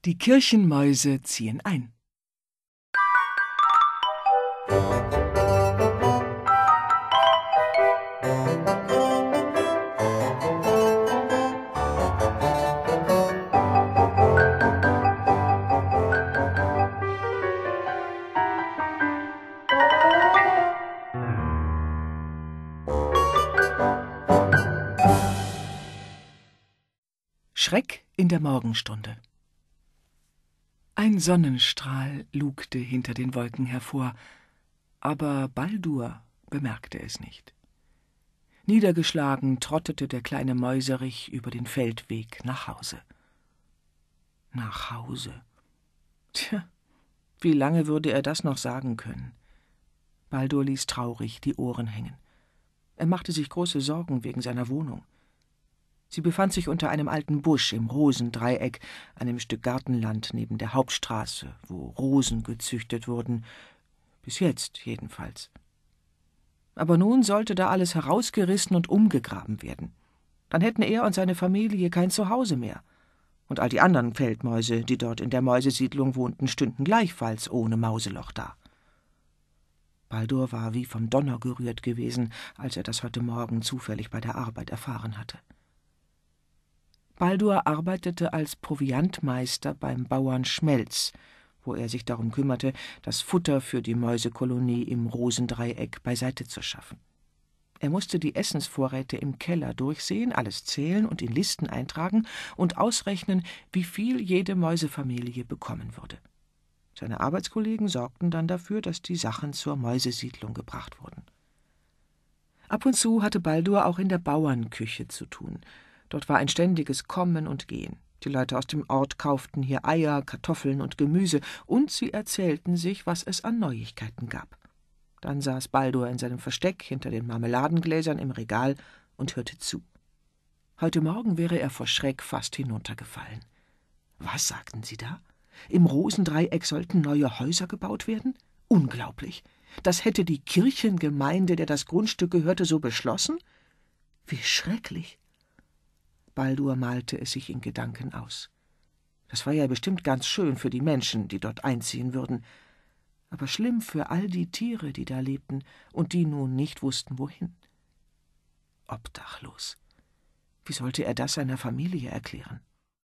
Die Kirchenmäuse ziehen ein. Schreck in der Morgenstunde. Ein Sonnenstrahl lugte hinter den Wolken hervor, aber Baldur bemerkte es nicht. Niedergeschlagen trottete der kleine Mäuserich über den Feldweg nach Hause. Nach Hause. Tja, wie lange würde er das noch sagen können? Baldur ließ traurig die Ohren hängen. Er machte sich große Sorgen wegen seiner Wohnung. Sie befand sich unter einem alten Busch im Rosendreieck, einem Stück Gartenland neben der Hauptstraße, wo Rosen gezüchtet wurden, bis jetzt jedenfalls. Aber nun sollte da alles herausgerissen und umgegraben werden. Dann hätten er und seine Familie kein Zuhause mehr. Und all die anderen Feldmäuse, die dort in der Mäusesiedlung wohnten, stünden gleichfalls ohne Mauseloch da. Baldur war wie vom Donner gerührt gewesen, als er das heute Morgen zufällig bei der Arbeit erfahren hatte. Baldur arbeitete als Proviantmeister beim Bauern Schmelz, wo er sich darum kümmerte, das Futter für die Mäusekolonie im Rosendreieck beiseite zu schaffen. Er musste die Essensvorräte im Keller durchsehen, alles zählen und in Listen eintragen und ausrechnen, wie viel jede Mäusefamilie bekommen würde. Seine Arbeitskollegen sorgten dann dafür, dass die Sachen zur Mäusesiedlung gebracht wurden. Ab und zu hatte Baldur auch in der Bauernküche zu tun. Dort war ein ständiges Kommen und Gehen. Die Leute aus dem Ort kauften hier Eier, Kartoffeln und Gemüse, und sie erzählten sich, was es an Neuigkeiten gab. Dann saß Baldur in seinem Versteck hinter den Marmeladengläsern im Regal und hörte zu. Heute Morgen wäre er vor Schreck fast hinuntergefallen. Was sagten sie da? Im Rosendreieck sollten neue Häuser gebaut werden? Unglaublich! Das hätte die Kirchengemeinde, der das Grundstück gehörte, so beschlossen? Wie schrecklich! Baldur malte es sich in Gedanken aus. Das war ja bestimmt ganz schön für die Menschen, die dort einziehen würden, aber schlimm für all die Tiere, die da lebten und die nun nicht wussten, wohin. Obdachlos. Wie sollte er das seiner Familie erklären?